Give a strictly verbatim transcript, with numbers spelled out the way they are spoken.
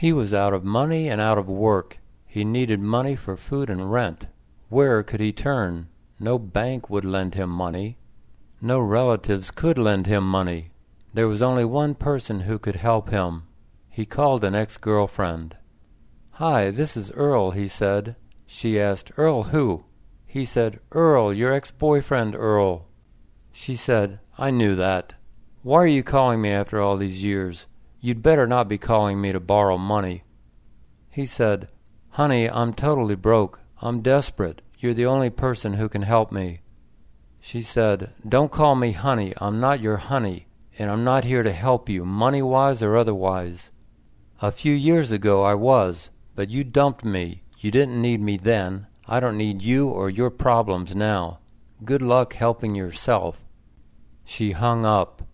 He was out of money and out of work. He needed money for food and rent. Where could he turn? No bank would lend him money. No relatives could lend him money. There was only one person who could help him. He called an ex-girlfriend. "Hi, this is Earl," he said. She asked, "Earl who?" He said, "Earl, your ex-boyfriend, Earl." She said, "I knew that. Why are you calling me after all these years? You'd better not be calling me to borrow money." He said, "Honey, I'm totally broke. I'm desperate. You're the only person who can help me." She said, "Don't call me honey. I'm not your honey, and I'm not here to help you, money-wise or otherwise. A few years ago I was, but you dumped me. You didn't need me then. I don't need you or your problems now. Good luck helping yourself." She hung up.